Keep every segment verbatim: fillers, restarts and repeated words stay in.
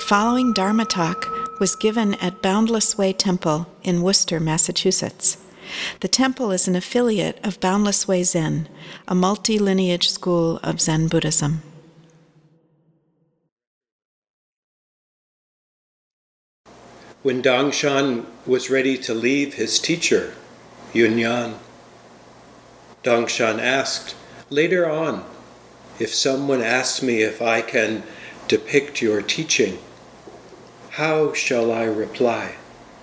following Dharma talk was given at Boundless Way Temple in Worcester, Massachusetts. The temple is an affiliate of Boundless Way Zen, a multi-lineage school of Zen Buddhism. When Dongshan was ready to leave his teacher, Yunyan, Dongshan asked, "Later on, if someone asks me if I can depict your teaching, how shall I reply?"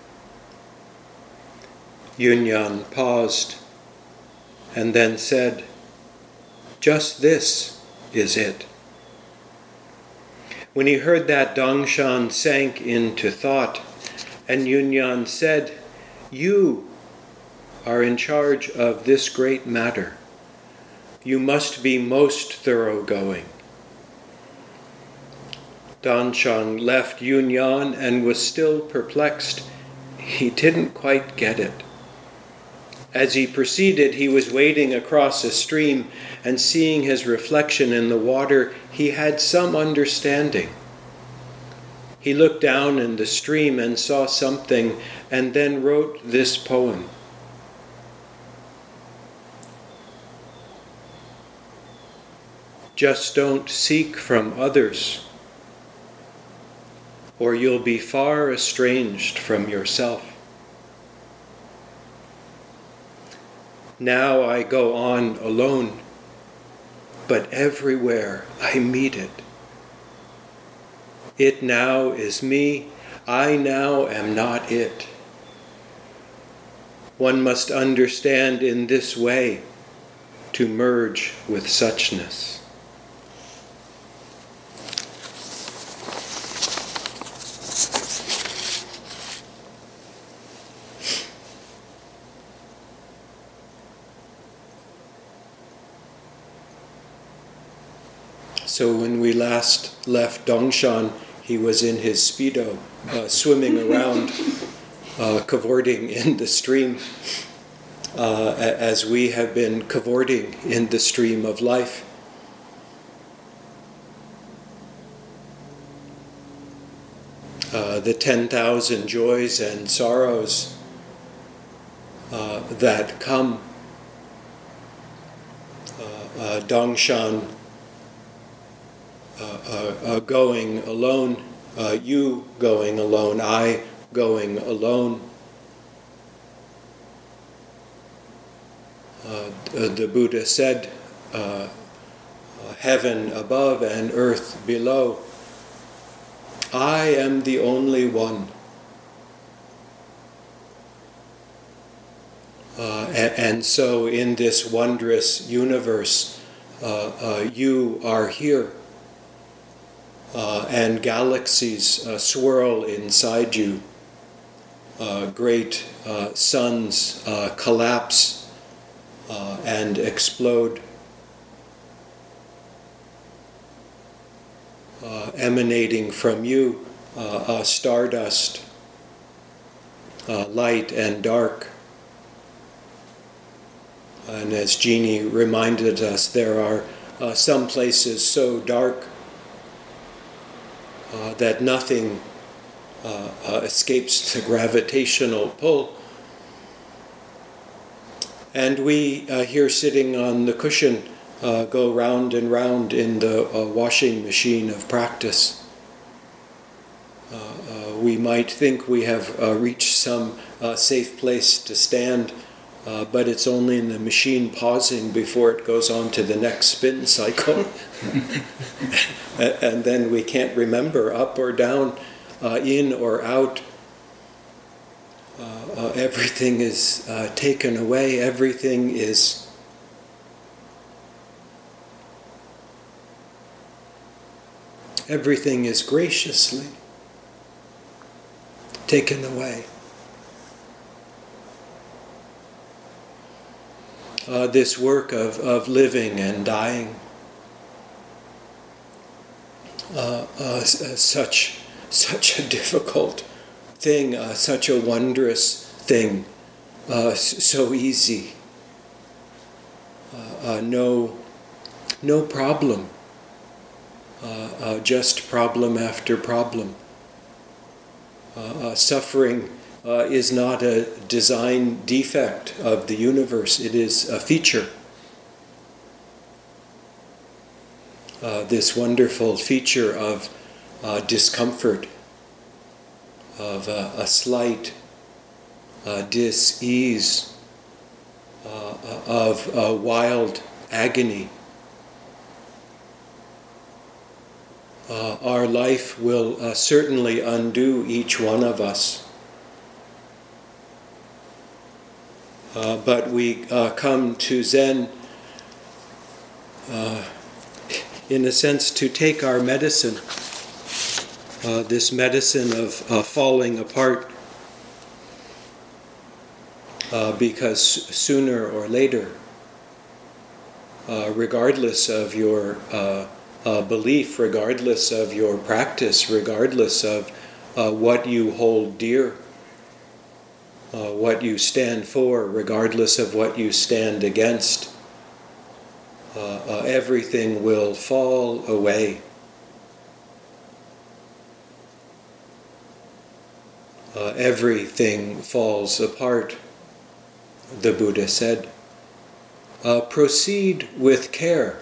Yunyan paused and then said, "Just this is it." When he heard that, Dongshan sank into thought, and Yunyan said, "You are in charge of this great matter. You must be most thoroughgoing." Dongshan left Yunyan and was still perplexed. He didn't quite get it. As he proceeded, he was wading across a stream, and seeing his reflection in the water, he had some understanding. He looked down in the stream and saw something, and then wrote this poem. Just don't seek from others, or you'll be far estranged from yourself. Now I go on alone, but everywhere I meet it. It now is me, I now am not it. One must understand in this way to merge with suchness. So when we last left Dongshan, he was in his Speedo, uh, swimming around, uh, cavorting in the stream, uh, as we have been cavorting in the stream of life. Uh, the ten thousand joys and sorrows uh, that come. Uh, uh, Dongshan Uh, uh, uh, going alone, uh, you going alone, I going alone. Uh, the Buddha said, uh, heaven above and earth below. I am the only one. Uh, and, and so in this wondrous universe, uh, uh, you are here. Uh, and galaxies uh, swirl inside you. Uh, great uh, suns uh, collapse uh, and explode, uh, emanating from you, uh, uh, stardust, uh, light and dark. And as Jeannie reminded us, there are uh, some places so dark Uh, that nothing uh, uh, escapes the gravitational pull. And we uh, here sitting on the cushion uh, go round and round in the uh, washing machine of practice. Uh, uh, we might think we have uh, reached some uh, safe place to stand, uh, but it's only in the machine pausing before it goes on to the next spin cycle. And then we can't remember up or down, uh, in or out. Uh, uh, everything is uh, taken away. Everything is everything is graciously taken away. Uh, this work of, of living and dying. Uh, uh, such such a difficult thing, uh, such a wondrous thing, uh, so easy. Uh, uh, no, no problem. Uh, uh, just problem after problem. Uh, uh, suffering uh, is not a design defect of the universe, it is a feature. Uh, this wonderful feature of uh, discomfort, of uh, a slight uh, dis-ease, uh, of uh, wild agony. Uh, our life will uh, certainly undo each one of us. Uh, but we uh, come to Zen, uh, in a sense, to take our medicine, uh, this medicine of uh, falling apart, uh, because sooner or later, uh, regardless of your uh, uh, belief, regardless of your practice, regardless of uh, what you hold dear, uh, what you stand for, regardless of what you stand against, Uh, uh, everything will fall away. Uh, everything falls apart, the Buddha said. Uh, proceed with care.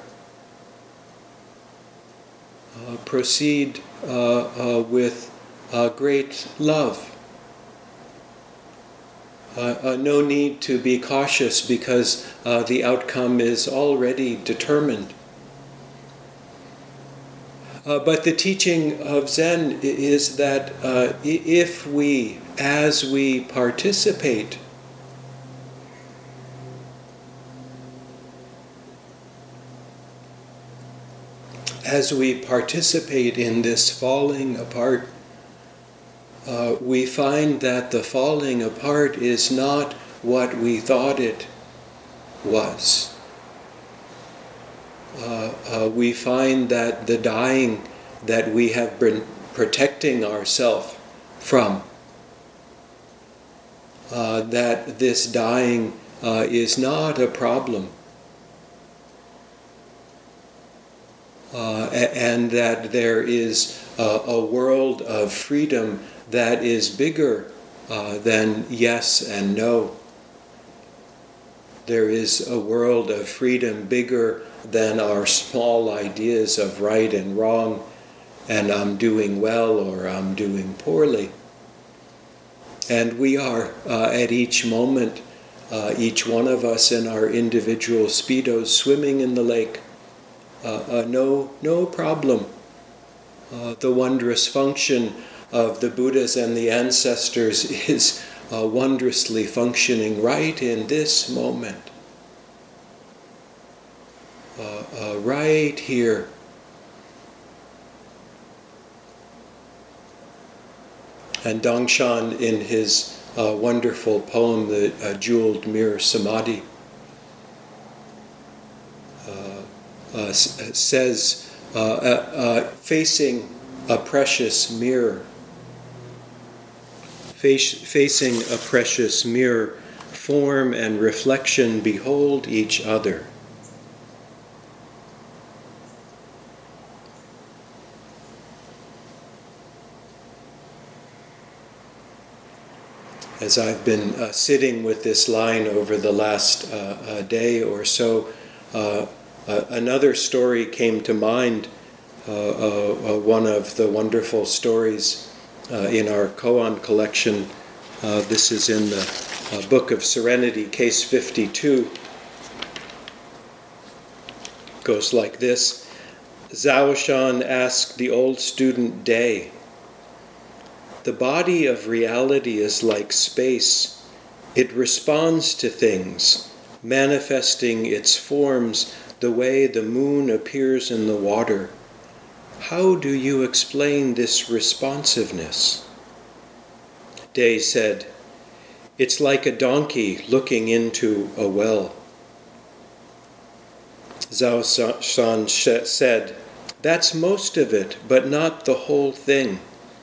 Uh, proceed uh, uh, with uh, great love. Uh, uh, no need to be cautious because uh, the outcome is already determined. Uh, but the teaching of Zen is that uh, if we, as we participate, as we participate in this falling apart, Uh, we find that the falling apart is not what we thought it was. Uh, uh, we find that the dying that we have been protecting ourselves from, uh, that this dying uh, is not a problem. Uh, and that there is uh, a world of freedom that is bigger uh, than yes and no. There is a world of freedom bigger than our small ideas of right and wrong, and I'm doing well or I'm doing poorly. And we are uh, at each moment, uh, each one of us in our individual speedos swimming in the lake. Uh, uh, no, no problem. Uh, the wondrous function of the Buddhas and the ancestors is uh, wondrously functioning right in this moment. Uh, uh, right here. And Dongshan, in his uh, wonderful poem, The uh, Jeweled Mirror Samadhi, uh, uh, says, uh, uh, uh, facing a precious mirror, Face, facing a precious mirror, form and reflection behold each other. As I've been uh, sitting with this line over the last uh, uh, day or so, uh, uh, another story came to mind, uh, uh, uh, one of the wonderful stories Uh, in our koan collection. Uh, this is in the uh, Book of Serenity, case fifty-two. Goes like this. Zhaoshan asked the old student Day, "The body of reality is like space. It responds to things, manifesting its forms the way the moon appears in the water. How do you explain this responsiveness?" Day said, "It's like a donkey looking into a well." Zhaoshan said, "That's most of it, but not the whole thing."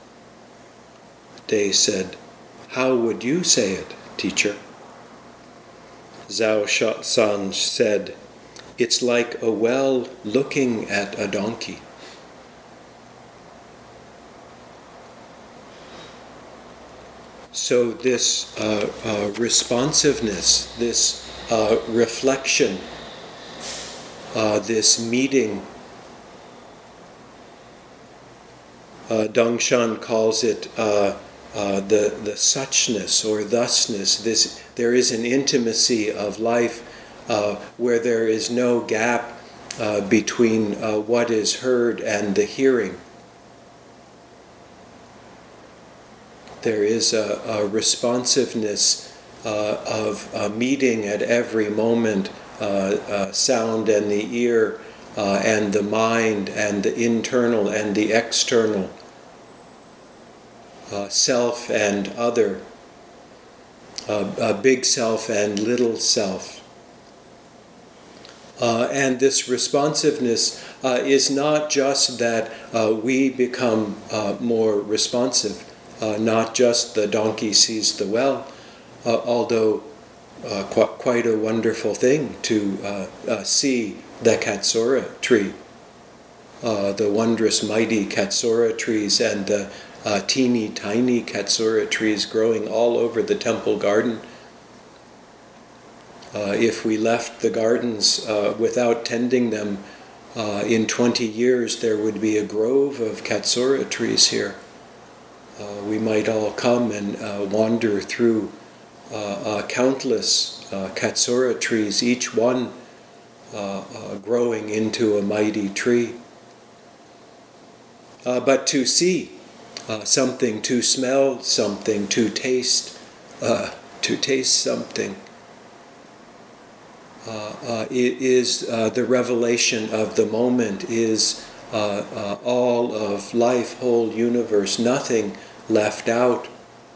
Day said, "How would you say it, teacher?" Zhaoshan said, "It's like a well looking at a donkey." so this uh, uh, responsiveness, this uh, reflection, uh, this meeting, uh, Dongshan calls it uh, uh, the the suchness or thusness. This there is an intimacy of life uh, where there is no gap uh, between uh, what is heard and the hearing. There is a, a responsiveness uh, of a meeting at every moment, uh, uh, sound and the ear, uh, and the mind, and the internal and the external, uh, self and other, uh, a big self and little self. Uh, and this responsiveness uh, is not just that uh, we become uh, more responsive. Uh, not just the donkey sees the well, uh, although uh, qu- quite a wonderful thing to uh, uh, see the Katsura tree, uh, the wondrous mighty Katsura trees and the uh, teeny tiny Katsura trees growing all over the temple garden. Uh, if we left the gardens uh, without tending them, uh, in twenty years there would be a grove of Katsura trees here. Uh, we might all come and uh, wander through uh, uh, countless uh, Katsura trees, each one uh, uh, growing into a mighty tree. Uh, but to see uh, something, to smell something, to taste, uh, to taste something, uh, uh, it is uh, the revelation of the moment, is Uh, uh, all of life, whole universe, nothing left out.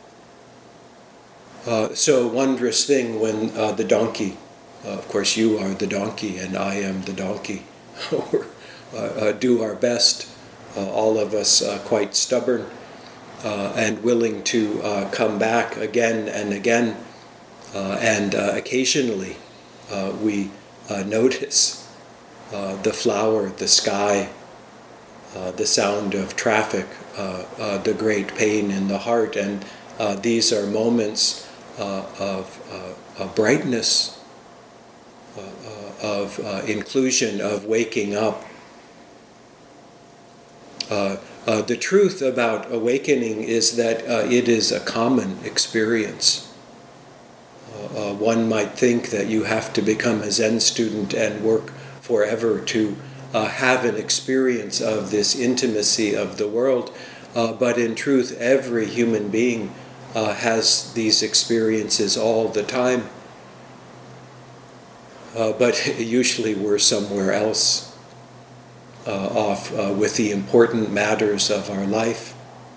Uh, so wondrous thing when uh, the donkey, uh, of course you are the donkey and I am the donkey, or uh, uh, do our best, uh, all of us uh, quite stubborn uh, and willing to uh, come back again and again, uh, and uh, occasionally uh, we uh, notice uh, the flower, the sky, Uh, the sound of traffic, uh, uh, the great pain in the heart, and uh, these are moments uh, of, uh, of brightness, uh, uh, of uh, inclusion, of waking up. Uh, uh, the truth about awakening is that uh, it is a common experience. Uh, uh, one might think that you have to become a Zen student and work forever to Uh, have an experience of this intimacy of the world, uh, but in truth every human being uh, has these experiences all the time, uh, but usually we're somewhere else, uh, off uh, with the important matters of our life,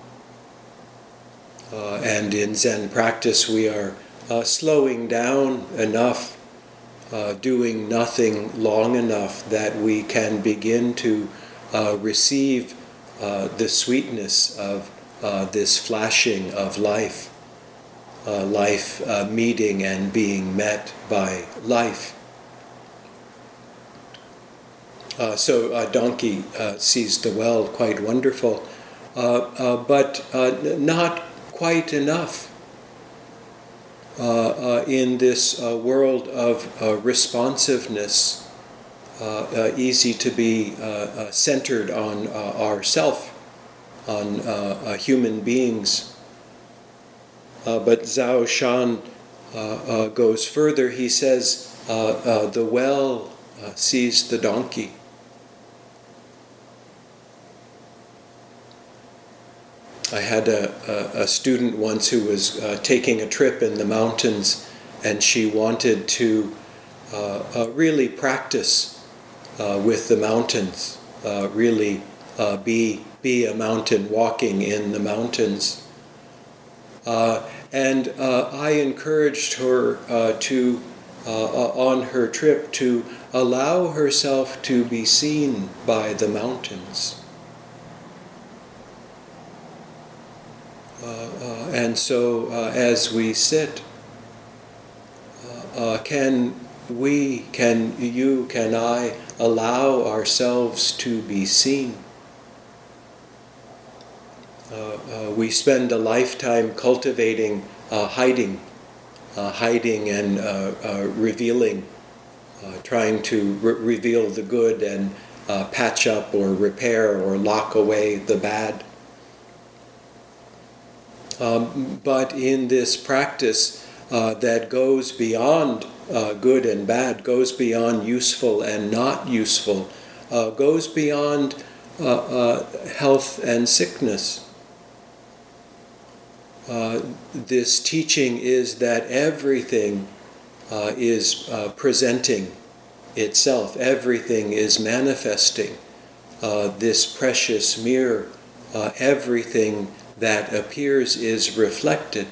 uh, and in Zen practice we are uh, slowing down enough, Uh, doing nothing long enough that we can begin to uh, receive uh, the sweetness of uh, this flashing of life, uh, life uh, meeting and being met by life. Uh, so uh, donkey uh, sees the well, quite wonderful, uh, uh, but uh, not quite enough. Uh, uh, in this uh, world of uh, responsiveness, uh, uh, easy to be uh, uh, centered on uh, ourself, on uh, uh, human beings. Uh, but Zhao Shan uh, uh, goes further. He says, uh, uh, the well uh, sees the donkey. I had a, a, a student once who was uh, taking a trip in the mountains, and she wanted to uh, uh, really practice uh, with the mountains, uh, really uh, be be a mountain walking in the mountains. Uh, and uh, I encouraged her uh, to, uh, on her trip, to allow herself to be seen by the mountains. Uh, uh, and so uh, as we sit, uh, uh, can we, can you, can I allow ourselves to be seen? Uh, uh, we spend a lifetime cultivating uh, hiding, uh, hiding and uh, uh, revealing, uh, trying to re- reveal the good and uh, patch up or repair or lock away the bad. Um, but in this practice uh, that goes beyond uh, good and bad, goes beyond useful and not useful, uh, goes beyond uh, uh, health and sickness. Uh, this teaching is that everything uh, is uh, presenting itself, everything is manifesting uh, this precious mirror, uh, everything that appears is reflected.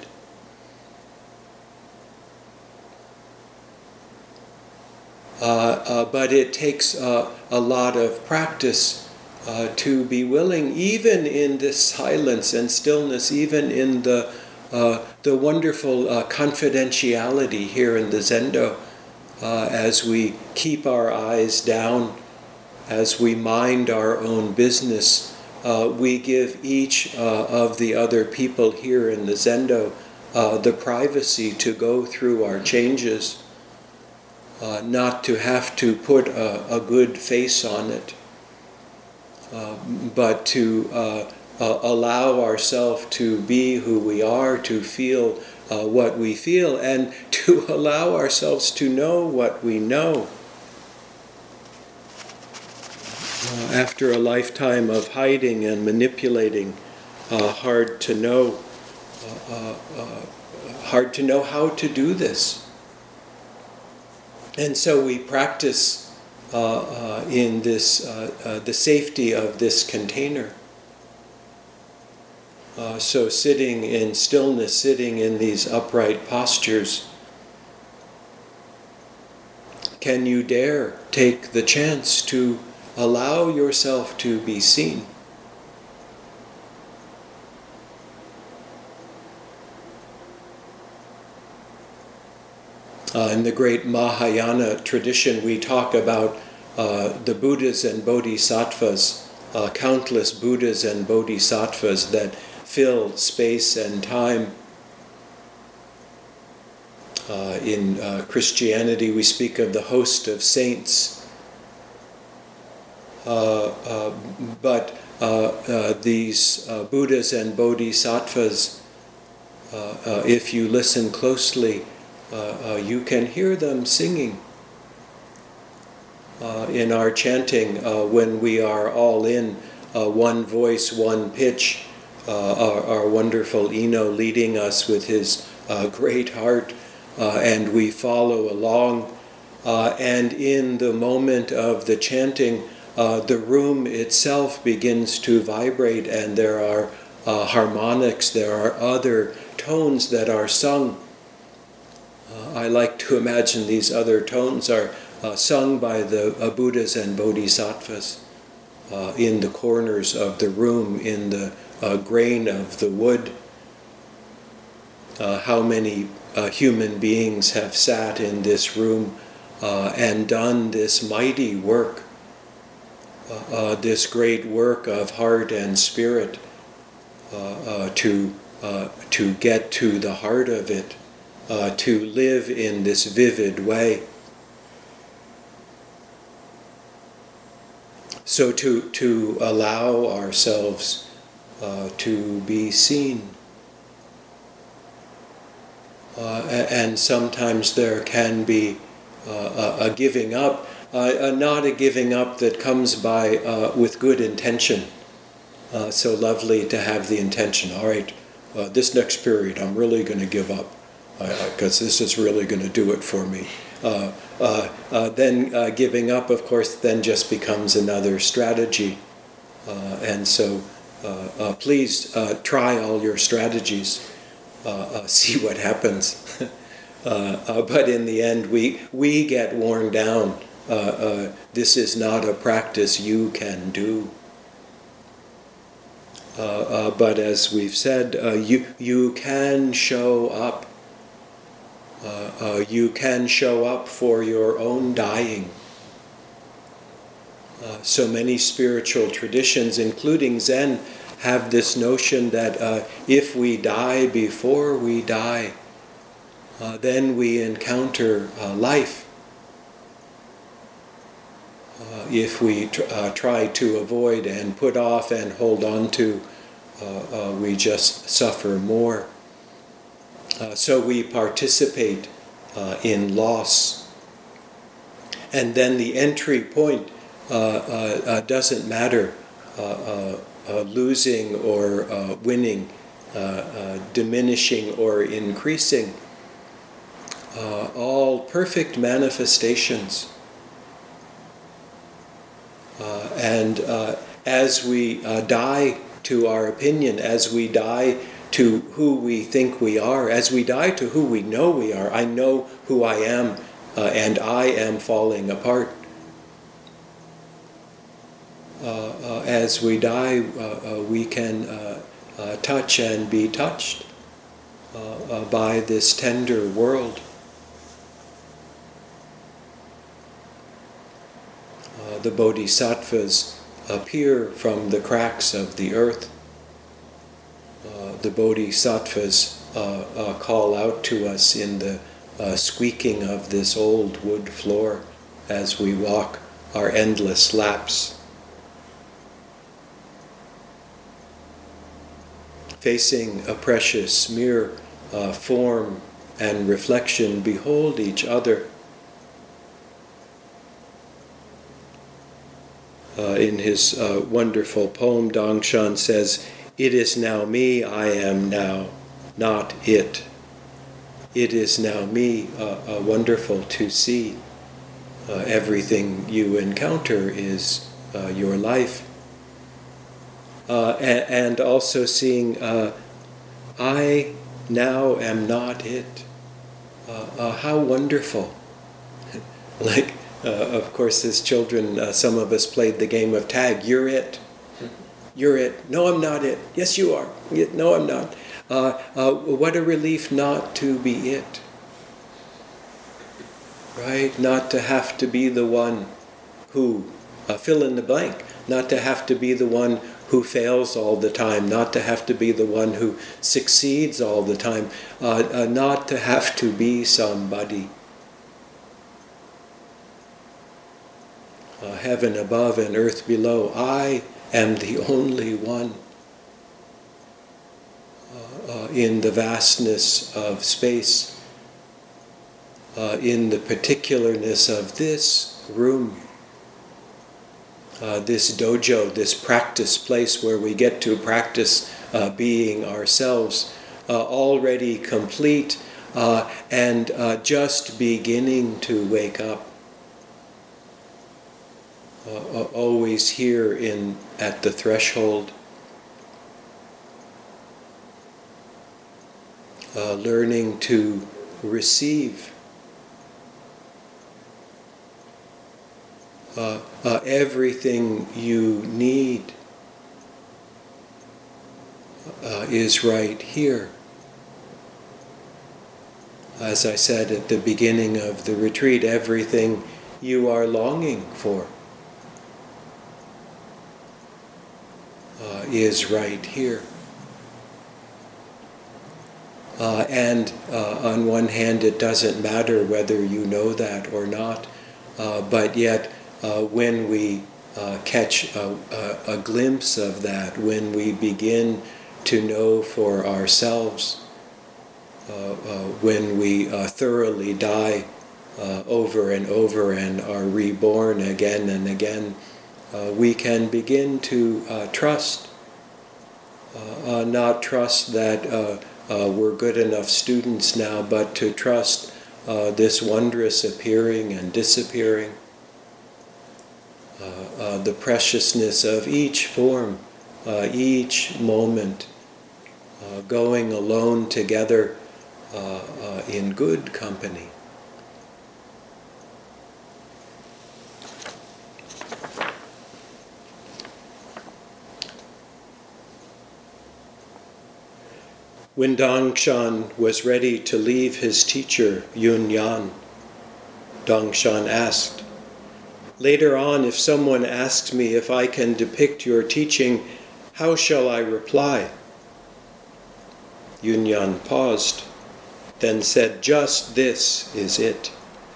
Uh, uh, but it takes uh, a lot of practice uh, to be willing, even in this silence and stillness, even in the uh, the wonderful uh, confidentiality here in the Zendo, uh, as we keep our eyes down, as we mind our own business. Uh, we give each uh, of the other people here in the Zendo uh, the privacy to go through our changes, uh, not to have to put a, a good face on it, uh, but to uh, uh, allow ourselves to be who we are, to feel uh, what we feel, and to allow ourselves to know what we know. Uh, after a lifetime of hiding and manipulating, uh, hard to know, uh, uh, uh, hard to know how to do this. And so we practice uh, uh, in this, uh, uh, the safety of this container. Uh, so sitting in stillness, sitting in these upright postures, can you dare take the chance to allow yourself to be seen? Uh, in the great Mahayana tradition, we talk about uh, the Buddhas and Bodhisattvas, uh, countless Buddhas and Bodhisattvas that fill space and time. Uh, in uh, Christianity, we speak of the host of saints. Uh, uh, but uh, uh, these uh, Buddhas and Bodhisattvas, uh, uh, if you listen closely, uh, uh, you can hear them singing. Uh, in our chanting, uh, when we are all in uh, one voice, one pitch, uh, our, our wonderful Eno leading us with his uh, great heart, uh, and we follow along. Uh, and in the moment of the chanting, Uh, the room itself begins to vibrate, and there are uh, harmonics, there are other tones that are sung. Uh, I like to imagine these other tones are uh, sung by the uh, Buddhas and Bodhisattvas uh, in the corners of the room, in the uh, grain of the wood. Uh, how many uh, human beings have sat in this room uh, and done this mighty work? Uh, uh, this great work of heart and spirit, uh, uh, to uh, to get to the heart of it, uh, to live in this vivid way. So to to allow ourselves uh, to be seen, uh, and sometimes there can be uh, a, a giving up. Uh, uh, not a giving up that comes by uh, with good intention. Uh, so lovely to have the intention. All right, uh, this next period I'm really going to give up because uh, this is really going to do it for me. Uh, uh, uh, then uh, giving up, of course, then just becomes another strategy. Uh, and so uh, uh, please uh, try all your strategies. Uh, uh, see what happens. uh, uh, but in the end, we we get worn down. Uh, uh, this is not a practice you can do. Uh, uh, but as we've said, uh, you you can show up. Uh, uh, you can show up for your own dying. Uh, so many spiritual traditions, including Zen, have this notion that uh, if we die before we die, uh, then we encounter uh, life. Uh, if we tr- uh, try to avoid and put off and hold on to, uh, uh, we just suffer more. Uh, so we participate uh, in loss. And then the entry point uh, uh, uh, doesn't matter, uh, uh, uh, losing or uh, winning, uh, uh, diminishing or increasing. Uh, all perfect manifestations. Uh, and uh, as we uh, die to our opinion, as we die to who we think we are, as we die to who we know we are, I know who I am, uh, and I am falling apart. Uh, uh, as we die, uh, uh, we can uh, uh, touch and be touched uh, uh, by this tender world. Uh, the bodhisattvas appear from the cracks of the earth. Uh, the bodhisattvas uh, uh, call out to us in the uh, squeaking of this old wood floor as we walk our endless laps. Facing a precious mirror, uh, form and reflection behold each other. Uh, in his uh, wonderful poem, Dongshan says, "It is now me, I am now, not it. It is now me." Uh, uh, wonderful to see. Uh, everything you encounter is uh, your life. Uh, and, and also seeing, uh, I now am not it. Uh, uh, how wonderful. Like, uh, of course, as children, uh, some of us played the game of tag. You're it. You're it. No, I'm not it. Yes, you are. No, I'm not. Uh, uh, what a relief not to be it. Right? Not to have to be the one who, uh, fill in the blank, not to have to be the one who fails all the time, not to have to be the one who succeeds all the time, uh, uh, not to have to be somebody. Uh, heaven above and earth below, I am the only one uh, uh, in the vastness of space, uh, in the particularness of this room. Uh, this dojo, this practice place where we get to practice uh, being ourselves, uh, already complete uh, and uh, just beginning to wake up. Uh, always here in at the threshold, uh, learning to receive. Uh, uh, everything you need uh, is right here. As I said at the beginning of the retreat, everything you are longing for uh, is right here. Uh, and uh, on one hand, it doesn't matter whether you know that or not, uh, but yet Uh, when we uh, catch a, a, a glimpse of that, when we begin to know for ourselves, uh, uh, when we uh, thoroughly die uh, over and over and are reborn again and again, uh, we can begin to uh, trust. Uh, uh, not trust that uh, uh, we're good enough students now, but to trust uh, this wondrous appearing and disappearing. Uh, uh, the preciousness of each form, uh, each moment, uh, going alone together uh, uh, in good company. When Dongshan was ready to leave his teacher, Yun Yan, Dongshan asked, "Later on, if someone asks me if I can depict your teaching, How shall I reply?" Yunyan paused, then said, "Just this is it."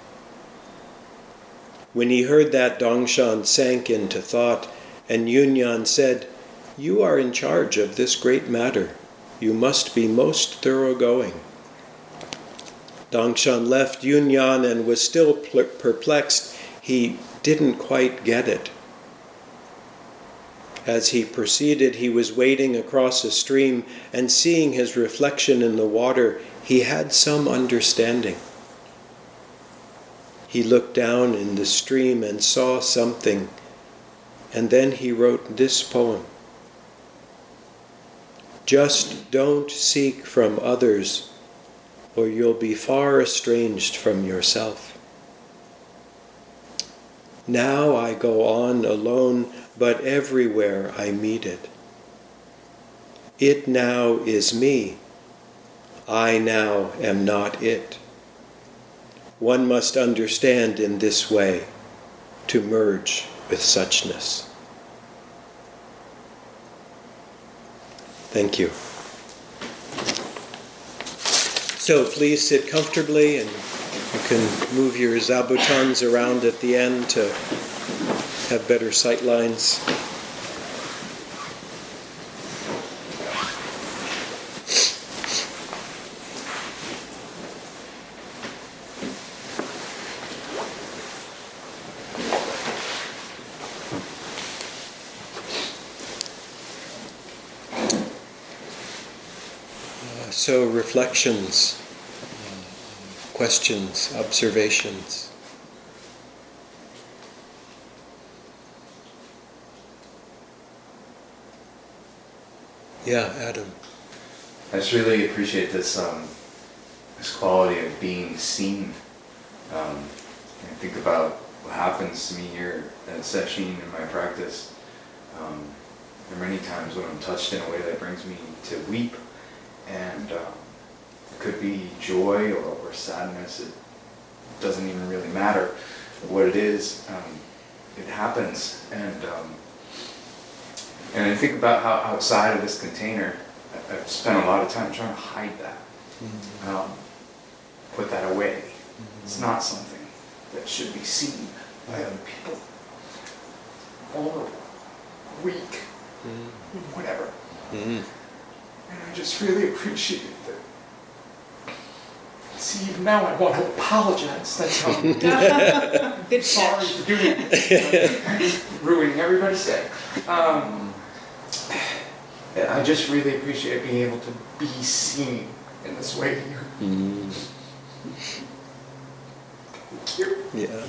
When he heard that, Dongshan sank into thought, and Yunyan said, "You are in charge of this great matter. You must be most thoroughgoing." Dongshan left Yunyan and was still perplexed. He didn't quite get it. As he proceeded, he was wading across a stream, and seeing his reflection in the water, he had some understanding. He looked down in the stream and saw something, and then he wrote this poem. "Just don't seek from others, or you'll be far estranged from yourself. Now I go on alone, but everywhere I meet it. It now is me. I now am not it. One must understand in this way to merge with suchness." Thank you. So please sit comfortably, and you can move your zabutons around at the end to have better sight lines. So reflections, uh, questions, observations. Yeah, Adam. I just really appreciate this um, this quality of being seen. Um, I think about what happens to me here at Sesshin in my practice. Um, there are many times when I'm touched in a way that brings me to weep. And um, it could be joy or, or sadness. It doesn't even really matter what it is. Um, it happens. And um, and I think about how outside of this container, I've spent a lot of time trying to hide that. Mm-hmm. Um, put that away. Mm-hmm. It's not something that should be seen by other people. Vulnerable, weak, mm-hmm. whatever. Mm-hmm. And I just really appreciate that. See, even now I want to apologize. That's how I'm Good sorry for doing it. Ruining everybody's day. Um, I just really appreciate being able to be seen in this way here. Mm. Thank you. Yeah.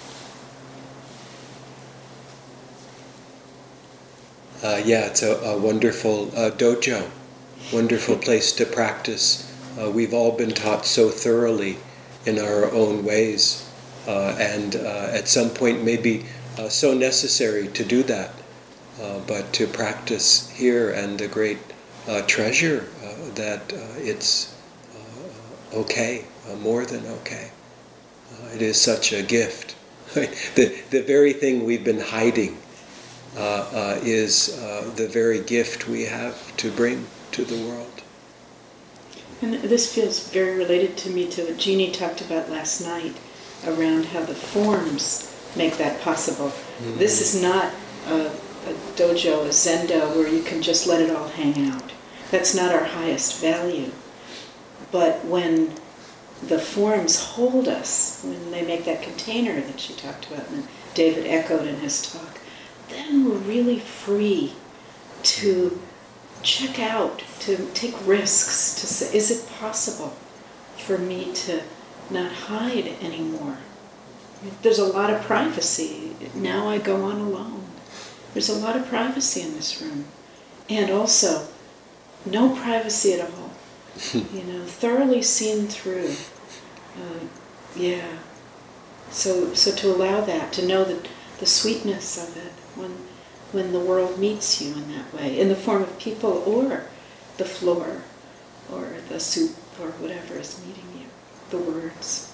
Uh, yeah, it's a, a wonderful uh, dojo. Wonderful place to practice. Uh, we've all been taught so thoroughly in our own ways, uh, and uh, at some point maybe uh, so necessary to do that. Uh, but to practice here, and the great uh, treasure uh, that uh, it's uh, okay, uh, more than okay. Uh, it is such a gift. the the very thing we've been hiding uh, uh, is uh, the very gift we have to bring to the world. And this feels very related to me to what Jeannie talked about last night around how the forms make that possible. Mm-hmm. This is not a, a dojo, a zendo, where you can just let it all hang out. That's not our highest value. But when the forms hold us, when they make that container that she talked about and David echoed in his talk, then we're really free to check out, to take risks, to say, is it possible for me to not hide anymore? There's a lot of privacy. Now I go on alone. There's a lot of privacy in this room. And also, no privacy at all. You know, thoroughly seen through. Uh, yeah. So so to allow that, to know that the sweetness of it when when the world meets you in that way, in the form of people or the floor or the soup or whatever is meeting you, the words.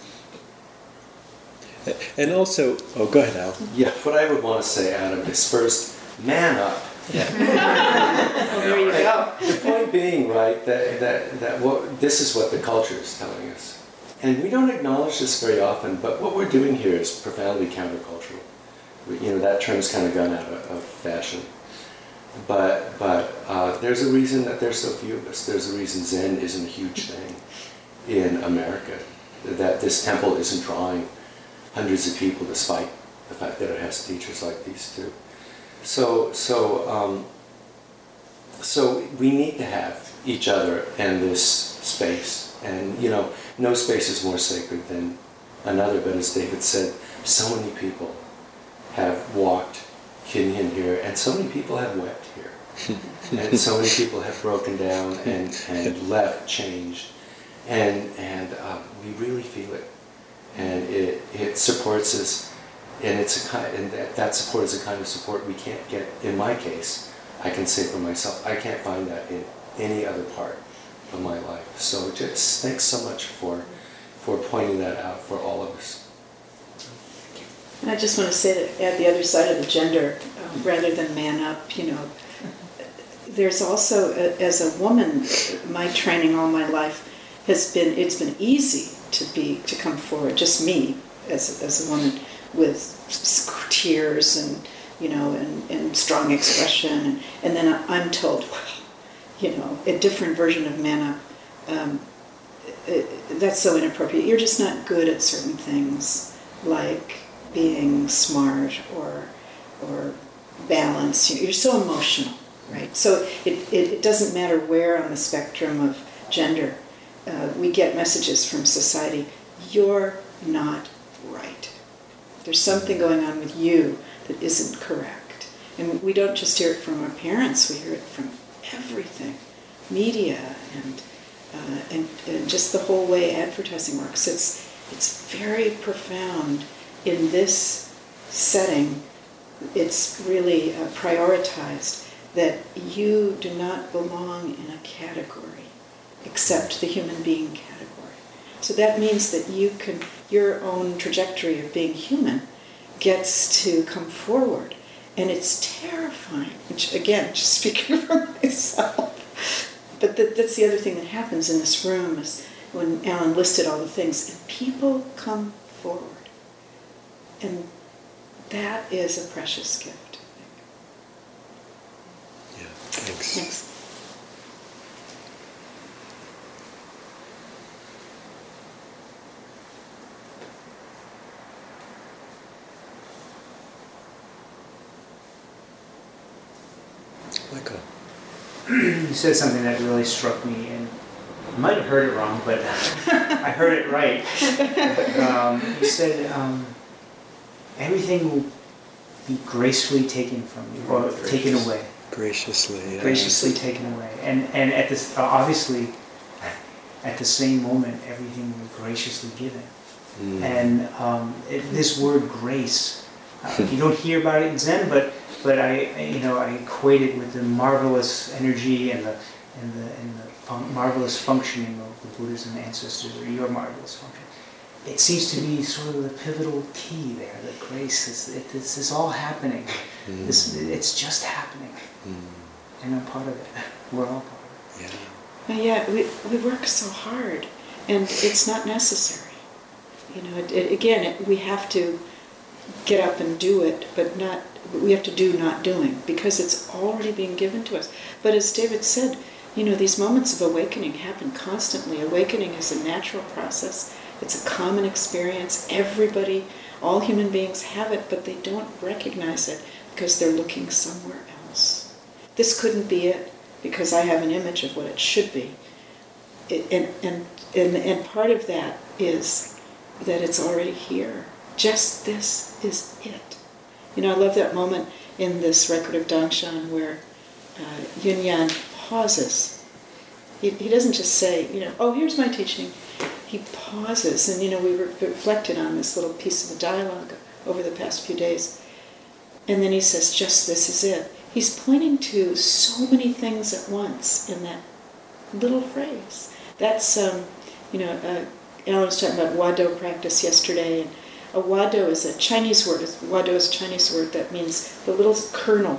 And also, oh, go ahead, Al. Yeah, what I would want to say, Adam, is first, man up Well, there you go. The point being, right, that, that, that what, this is what the culture is telling us. And we don't acknowledge this very often, but what we're doing here is profoundly countercultural. We, you know, that term's kind of gone out of, of fashion. But, but uh, there's a reason that there's so few of us. There's a reason Zen isn't a huge thing in America. That this temple isn't drawing hundreds of people despite the fact that it has teachers like these two. So, so, um, so we need to have each other and this space. And, you know, no space is more sacred than another. But as David said, so many people have walked Kinhin here, and so many people have wept here. And so many people have broken down and, and left, changed. And, and um, we really feel it. And it, it supports us. And, it's a kind, and that, that support is a kind of support we can't get, in my case, I can say for myself, I can't find that in any other part of my life. So just thanks so much for, for pointing that out for all of us. And I just want to say that at the other side of the gender, um, rather than man up, you know, there's also, a, as a woman, my training all my life has been, it's been easy to be, to come forward, just me as, as a woman with tears and, you know, and, and strong expression. And, and then I'm told, well, you know, a different version of man up, um, it, that's so inappropriate. You're just not good at certain things, like being smart or or balance. You're so emotional, right? So it, it, it doesn't matter where on the spectrum of gender uh, we get messages from society. You're not right. There's something going on with you that isn't correct. And we don't just hear it from our parents, we hear it from everything. Media and, uh, and, and just the whole way advertising works. It's, it's very profound. In this setting, it's really uh, prioritized that you do not belong in a category except the human being category. So that means that you can, your own trajectory of being human gets to come forward. And it's terrifying, which again, just speaking for myself. But that, that's the other thing that happens in this room is when Alan listed all the things, and people come forward. And that is a precious gift, I think. Yeah, thanks. Thanks. Michael. You said something that really struck me, and I might have heard it wrong, but I heard it right. Um, you said um, everything will be gracefully taken from you, or Gracious. taken away. Graciously. Yeah. Graciously taken away, and and at this uh, obviously, at the same moment, everything will be graciously given. Mm. And um, it, this word grace, uh, you don't hear about it in Zen, but. But I, you know, I equate it with the marvelous energy and the and the and the fun- marvelous functioning of the Buddhas and ancestors, or your marvelous function. It seems to be sort of the pivotal key there. That grace is it, it's, it's all happening. Mm. This it's just happening, mm. and I'm part of it. We're all part of it. Yeah. But yeah, we we work so hard, and it's not necessary. You know, it, it, again, it, we have to get up and do it, but not. We have to do not doing, because it's already being given to us. But as David said, you know, these moments of awakening happen constantly. Awakening is a natural process. It's a common experience. Everybody, all human beings have it, but they don't recognize it because they're looking somewhere else. This couldn't be it because I have an image of what it should be. It, and, and, and, and part of that is that it's already here. Just this is it. You know, I love that moment in this record of Dangshan where uh, Yunyan pauses. He, he doesn't just say, you know, oh, here's my teaching. He pauses, and, you know, we re- reflected on this little piece of the dialogue over the past few days. And then he says, just this is it. He's pointing to so many things at once in that little phrase. That's, um, you know, uh, Alan was talking about Wado practice yesterday, and a wado is a Chinese word. Wado is a Chinese word that means the little kernel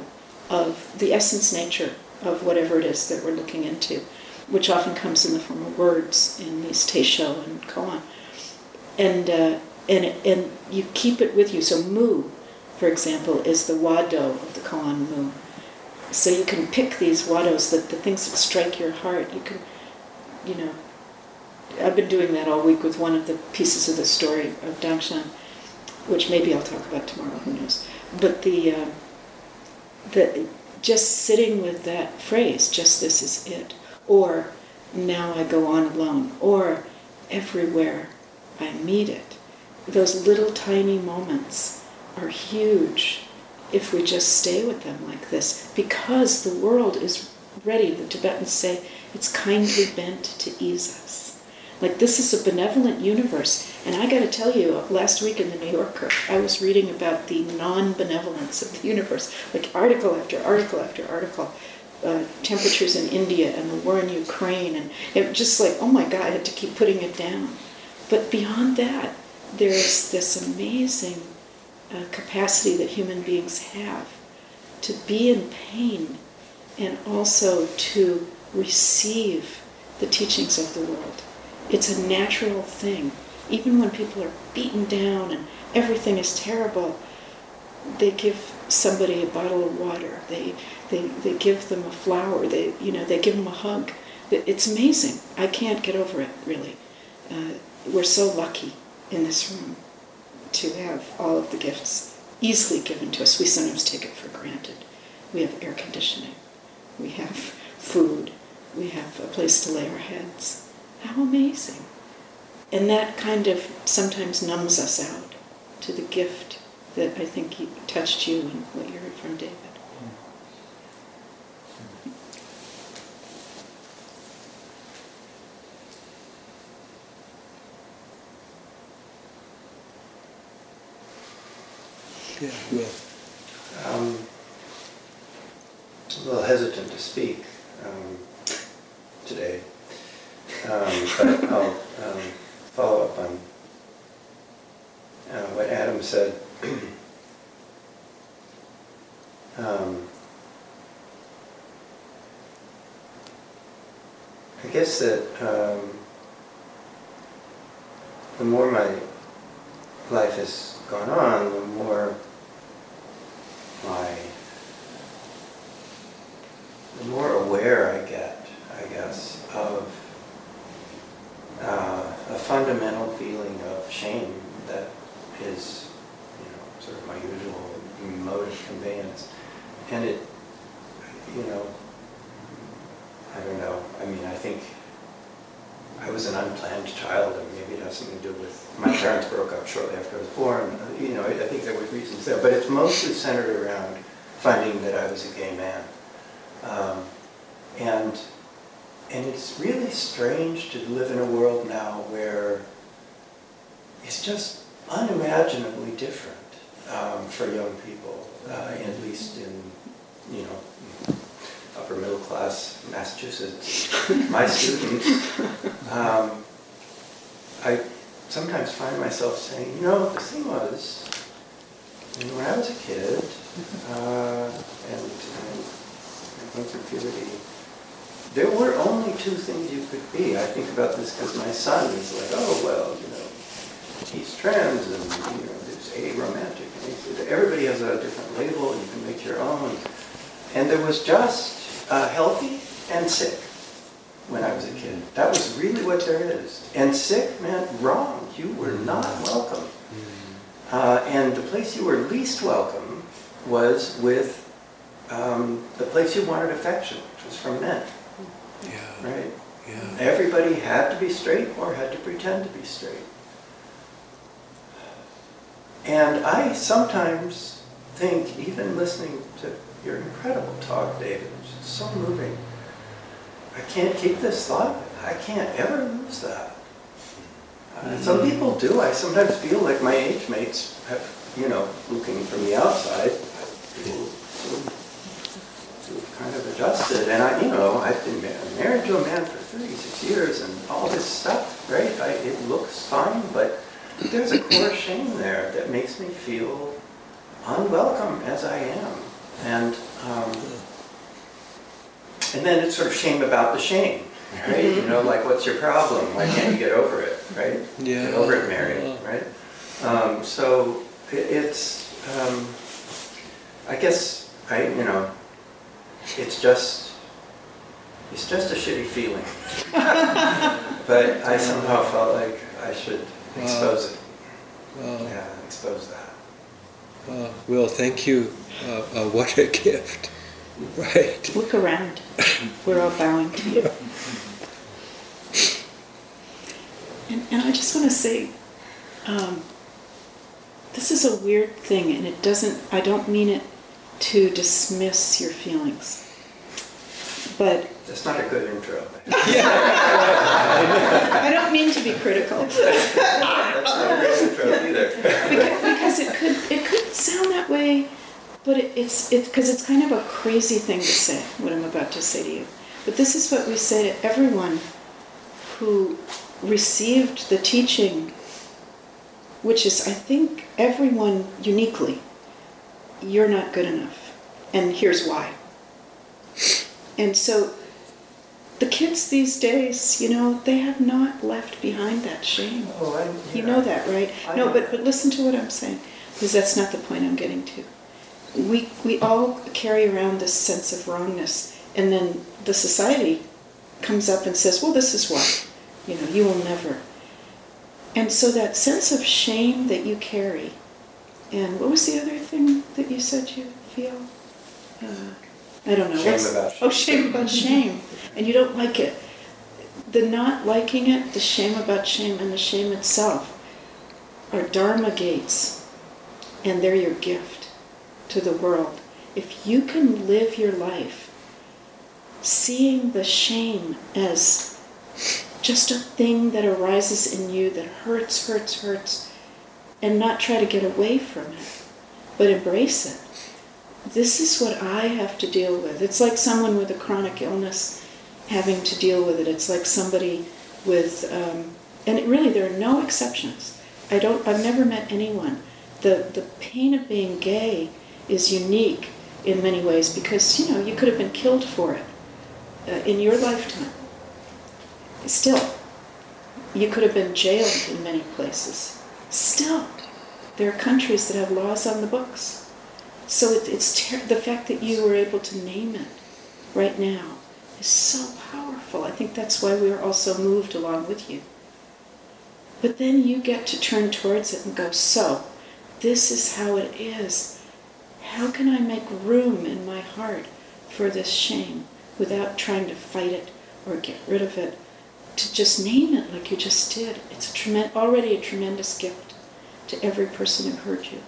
of the essence nature of whatever it is that we're looking into, which often comes in the form of words in these teisho and koan. And, uh, and, and you keep it with you. So mu, for example, is the wado of the koan mu. So you can pick these wados, the, the things that strike your heart. You can, you know, I've been doing that all week with one of the pieces of the story of Dangshan, which maybe I'll talk about tomorrow, who knows. But the, uh, the just sitting with that phrase, just this is it, or now I go on alone, or everywhere I meet it. Those little tiny moments are huge if we just stay with them like this, because the world is ready. The Tibetans say it's kindly bent to ease us. Like, this is a benevolent universe. And I got to tell you, last week in the New Yorker, I was reading about the non-benevolence of the universe, like article after article after article. Uh, temperatures in India and the war in Ukraine, and it was just like, oh my God, I had to keep putting it down. But beyond that, there's this amazing uh, capacity that human beings have to be in pain and also to receive the teachings of the world. It's a natural thing. Even when people are beaten down and everything is terrible, they give somebody a bottle of water. They they they give them a flower. They you know they give them a hug. It's amazing. I can't get over it, really. Uh, we're so lucky in this room to have all of the gifts easily given to us. We sometimes take it for granted. We have air conditioning. We have food. We have a place to lay our heads. How amazing. And that kind of sometimes numbs us out to the gift that I think he touched you in what you heard from David. Yeah, Will. Um, a little hesitant to speak um, today, um, but I'll um, follow up on uh, what Adam said. um, I guess that um, the more my life has gone on, the more my the more aware I get, I guess, of uh, a fundamental feeling of shame that is, you know, sort of my usual mode of conveyance. And it, you know, I don't know, I mean, I think I was an unplanned child, and maybe it has something to do with my parents broke up shortly after I was born. You know, I think there were reasons there, but it's mostly centered around finding that I was a gay man. Um, and and it's really strange to live in a world now where it's just unimaginably different um, for young people, uh, at least in, you know, upper middle class Massachusetts. My students, um, I sometimes find myself saying, you know, the thing was, I mean, when I was a kid, uh, and, and went through puberty, there were only two things you could be. I think about this because my son is like, oh, well, you know, he's trans, and, you know, there's aromantic. And everybody has a different label, and you can make your own. And there was just uh, healthy and sick when I was a kid. That was really what there is. And sick meant wrong. You were not welcome. Uh, and the place you were least welcome was with um, the place you wanted affection, which was from men. Yeah. Right? Yeah. Everybody had to be straight or had to pretend to be straight. And I sometimes think, even listening to your incredible talk, David, which is so moving, I can't keep this thought. I can't ever lose that. Uh, some people do. I sometimes feel like my age mates have, you know, looking from the outside, people who've kind of adjusted. And I, you know, I've been married to a man for thirty-six years and all this stuff, right? I, it looks fine, but there's a core shame there that makes me feel unwelcome as I am. And um, and then it's sort of shame about the shame, right? You know, like, what's your problem? Why can't you get over it, right? Yeah. Get over it, Mary, right? Um, so it, it's, um, I guess, I you know, it's just, it's just a shitty feeling. But I somehow felt like I should expose it. Wow. Yeah, expose that. Uh, Will, thank you. Uh, uh, what a gift. Right. Look around. We're all bowing to you. And, and I just want to say, um, this is a weird thing, and it doesn't, I don't mean it to dismiss your feelings. But That's not a good intro. I don't mean to be critical. That's not a good intro either. because, because it could it could sound that way, but it, it's it because it's kind of a crazy thing to say, what I'm about to say to you. But this is what we say to everyone who received the teaching, which is, I think, everyone uniquely. You're not good enough, and here's why. And so the kids these days, you know, they have not left behind that shame. Oh, I, yeah. You know that, right? I no, know but, that. but listen to what I'm saying, because that's not the point I'm getting to. We we all carry around this sense of wrongness, and then the society comes up and says, well, this is why. You know, you will never. And so that sense of shame that you carry, and what was the other thing that you said you feel? Uh, I don't know. Shame What's- about shame. Oh, shame about shame. And you don't like it. The not liking it, the shame about shame, and the shame itself are Dharma gates. And they're your gift to the world. If you can live your life seeing the shame as just a thing that arises in you that hurts, hurts, hurts, and not try to get away from it, but embrace it. This is what I have to deal with. It's like someone with a chronic illness having to deal with it. It's like somebody with, um, and it really, there are no exceptions. I don't, I've never met anyone. The, the pain of being gay is unique in many ways because, you know, you could have been killed for it uh, in your lifetime. Still, you could have been jailed in many places. Still, there are countries that have laws on the books. So it, it's ter- the fact that you were able to name it right now is so powerful. I think that's why we are also moved along with you. But then you get to turn towards it and go, so, this is how it is. How can I make room in my heart for this shame without trying to fight it or get rid of it? To just name it like you just did. It's a tremen- already a tremendous gift to every person who heard you.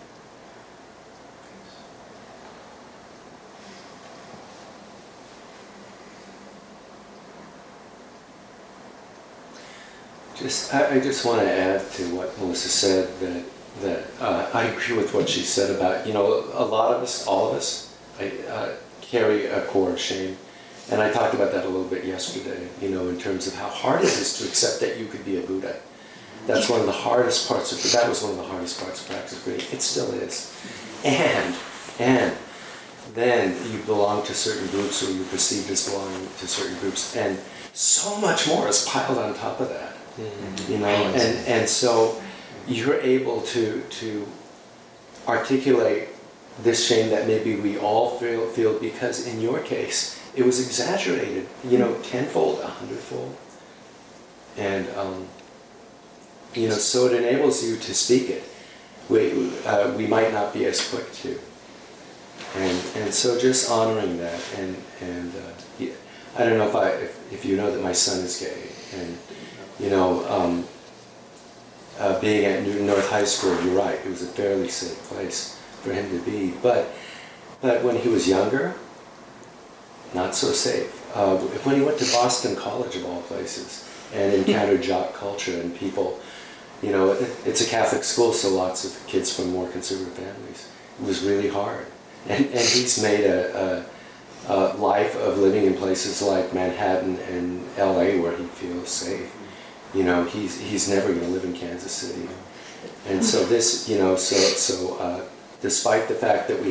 Just, I, I just want to add to what Melissa said that that uh, I agree with what she said about, you know, a lot of us, all of us, I, uh, carry a core of shame, and I talked about that a little bit yesterday. You know, in terms of how hard it is to accept that you could be a Buddha. That's one of the hardest parts of that was one of the hardest parts of practice for me. It still is, and and then you belong to certain groups, or you're perceived as belonging to certain groups, and so much more is piled on top of that. Mm-hmm. You know, and, and so you're able to to articulate this shame that maybe we all feel feel because in your case it was exaggerated, you know, tenfold, a hundredfold, and um, you know, so it enables you to speak it. We uh, we might not be as quick to, and and so just honoring that, and and uh, yeah, I don't know if I if, if you know that my son is gay, and you know, um, uh, being at Newton North High School, you're right, it was a fairly safe place for him to be. But but when he was younger, not so safe. Uh, when he went to Boston College, of all places, and encountered jock culture and people, you know, it, it's a Catholic school, so lots of kids from more conservative families. It was really hard. And, and he's made a, a, a life of living in places like Manhattan and L A where he feels safe. You know, he's he's never going to live in Kansas City, and so this, you know, so so uh, despite the fact that we have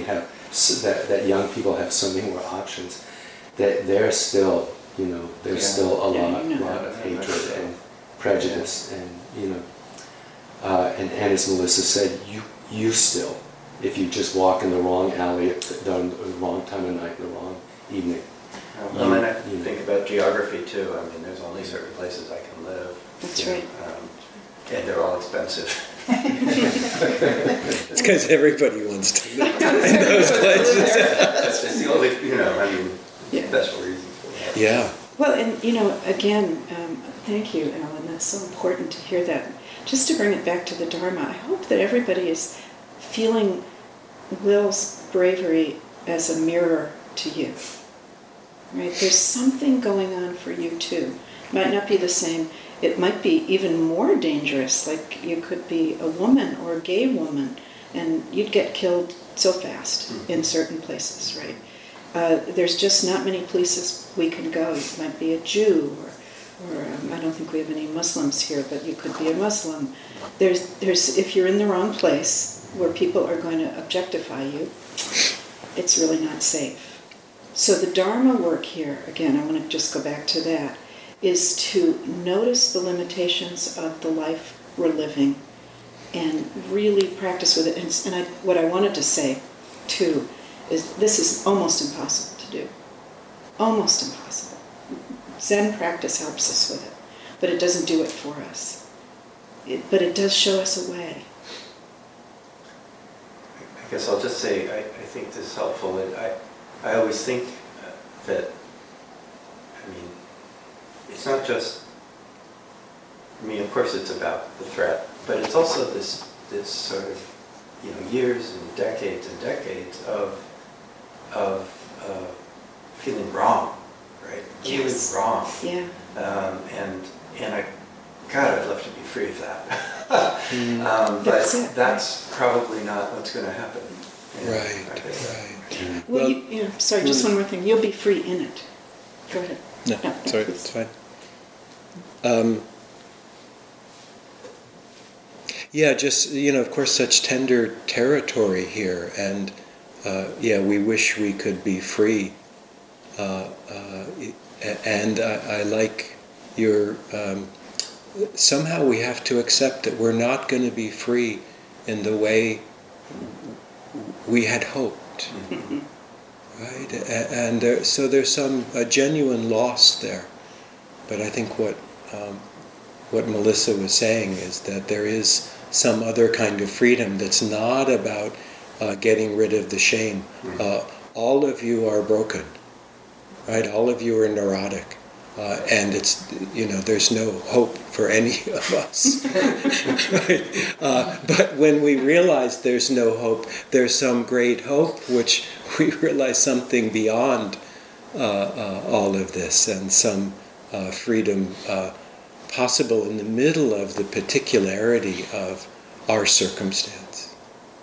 so that, that young people have so many more options, that they're still, you know, there's Yeah. still a Yeah, lot, you know. lot of Yeah, hatred so. and prejudice, and you know, uh, and, and as Melissa said, you you still, if you just walk in the wrong alley at the, the wrong time of night, the wrong evening. Well, You- and I you know. think about geography too. I mean, there's only certain places I can live. That's you know, right. um, And they're all expensive. It's because everybody wants to live in those places. That's just the only, you know, I mean, Yeah. special reason for that. Yeah. Well, and you know, again, um, thank you, Alan. That's so important to hear that. Just to bring it back to the Dharma, I hope that everybody is feeling Will's bravery as a mirror to you. Right? There's something going on for you too. Might not be the same. It might be even more dangerous. Like you could be a woman or a gay woman, and you'd get killed so fast Mm-hmm. in certain places, right? Uh, there's just not many places we can go. You might be a Jew, or, or um, I don't think we have any Muslims here, but you could be a Muslim. There's, there's, if you're in the wrong place where people are going to objectify you, it's really not safe. So the Dharma work here, again, I want to just go back to that, is to notice the limitations of the life we're living and really practice with it. And, and I, what I wanted to say, too, is this is almost impossible to do. Almost impossible. Zen practice helps us with it, but it doesn't do it for us. It, but it does show us a way. I guess I'll just say, I, I think this is helpful. And I, I always think uh, that, I mean, it's not just, I mean, of course it's about the threat, but it's also this, this sort of, you know, years and decades and decades of, of uh, feeling wrong, right? Yes. Feeling wrong. Yeah. Um, and, and I, God, I'd love to be free of that. um, but That's it. that's probably not what's going to happen. you know, Right, I guess. right. Well, Well- you, yeah, sorry, just one more thing. You'll be free in it. Go ahead. No, No, sorry, please. it's fine. Um, yeah, just, you know, of course, such tender territory here, and uh, yeah, we wish we could be free. Uh, uh, and I, I like your, um, somehow we have to accept that we're not going to be free in the way we had hoped. Right, A- and there, so there's some a genuine loss there, but I think what um, what Melissa was saying is that there is some other kind of freedom that's not about uh, getting rid of the shame. Uh, all of you are broken, right? All of you are neurotic, uh, and it's, you know, there's no hope for any of us. Right? Uh, but when we realize there's no hope, there's some great hope, which we realize something beyond uh, uh, all of this, and some uh, freedom uh, possible in the middle of the particularity of our circumstance.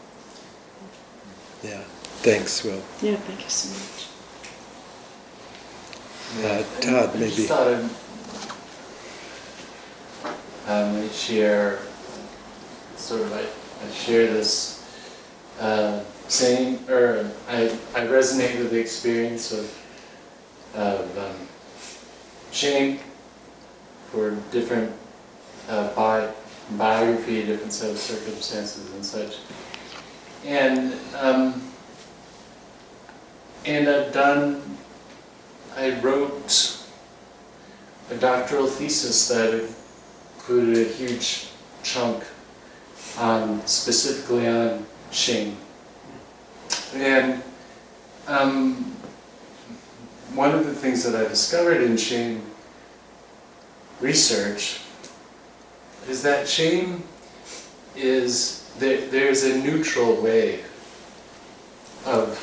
Yeah, thanks, Will. Yeah, thank you so much. Uh, Todd, I maybe. just thought I'd um, I'd share, sort of, I, I share this uh, same, or I, I resonate with the experience of, of um, shame for different uh, bi- biography, different set of circumstances and such. And um, and I've done, I wrote a doctoral thesis that included a huge chunk on, specifically on shame. And um, one of the things that I discovered in shame research is that shame is, there, there's a neutral way of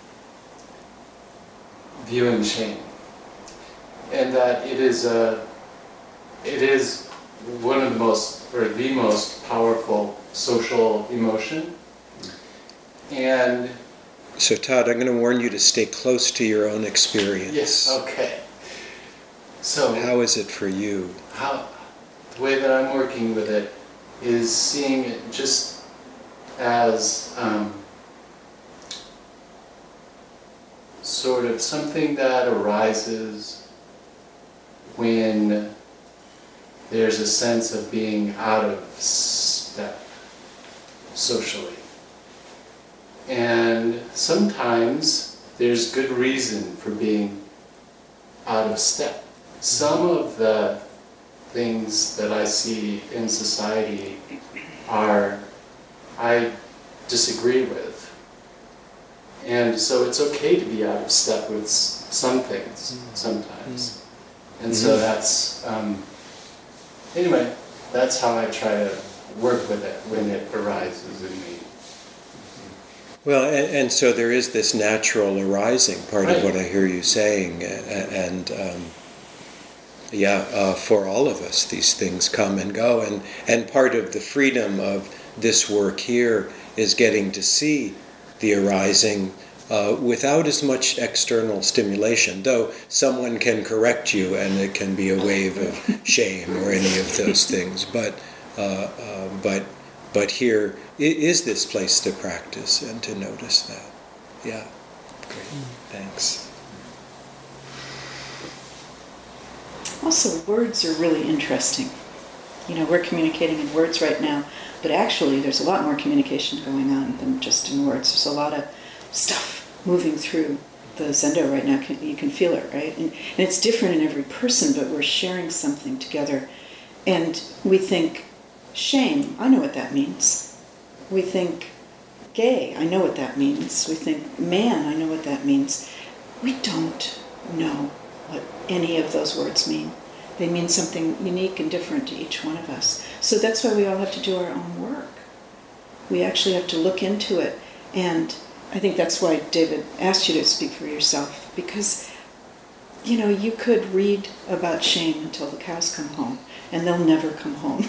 viewing shame, and that it is a, it is one of the most, or the most powerful social emotion. And So, Todd, I'm going to warn you to stay close to your own experience. yes, okay. So How is it for you? how, the way that I'm working with it is seeing it just as um, sort of something that arises when there's a sense of being out of step socially. And sometimes there's good reason for being out of step. Some of the things that I see in society are, I disagree with. And so it's okay to be out of step with s- some things sometimes. And so that's, um, anyway, that's how I try to work with it when it arises in me. Well, and, and so there is this natural arising part Right. of what I hear you saying, a- and um, yeah, uh, for all of us, these things come and go, and, and part of the freedom of this work here is getting to see the arising uh, without as much external stimulation, though someone can correct you and it can be a wave of shame or any of those things, but uh, uh, but but here i- is this place to practice and to notice that. Yeah, great, thanks. Also, words are really interesting. You know, we're communicating in words right now, but actually there's a lot more communication going on than just in words. There's a lot of stuff moving through the Zendo right now. You can feel it, right? And, and it's different in every person, but we're sharing something together. And we think, shame, I know what that means. We think, gay, I know what that means. We think, man, I know what that means. We don't know what any of those words mean. They mean something unique and different to each one of us. So that's why we all have to do our own work. We actually have to look into it. And I think that's why David asked you to speak for yourself, because, you know, you could read about shame until the cows come home, and they'll never come home.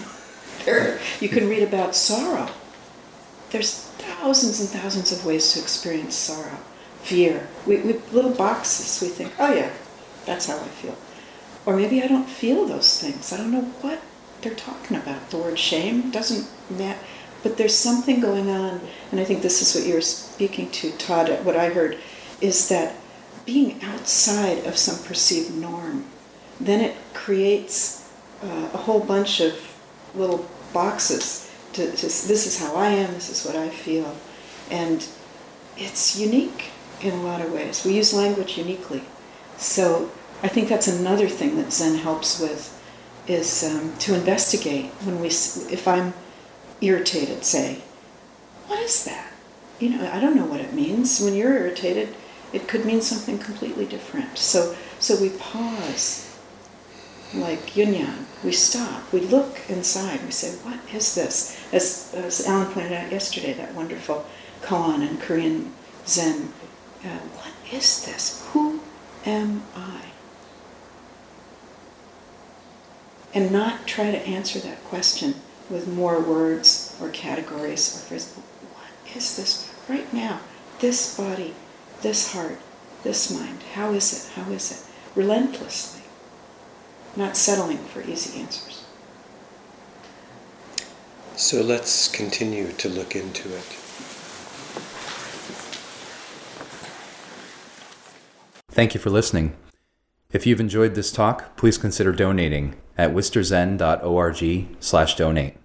You can read about sorrow. There's thousands and thousands of ways to experience sorrow, fear. We, we little boxes, we think, oh yeah, that's how I feel. Or maybe I don't feel those things. I don't know what they're talking about. The word shame doesn't matter. But there's something going on, and I think this is what you were speaking to, Todd. What I heard is that being outside of some perceived norm, then it creates uh, a whole bunch of little boxes. To, to this is how I am, this is what I feel. And it's unique in a lot of ways. We use language uniquely. So I think that's another thing that Zen helps with, is um, to investigate. When we, if I'm irritated, say, what is that? You know, I don't know what it means. When you're irritated, it could mean something completely different. So, so we pause, like yin-yang. We stop. We look inside. We say, what is this? As, as Alan pointed out yesterday, that wonderful koan in Korean Zen. Uh, what is this? Who am I? And not try to answer that question with more words or categories or phrases. What is this right now? This body, this heart, this mind. How is it? How is it? Relentlessly. Not settling for easy answers. So let's continue to look into it. Thank you for listening. If you've enjoyed this talk, please consider donating at wisterzen dot org slash donate.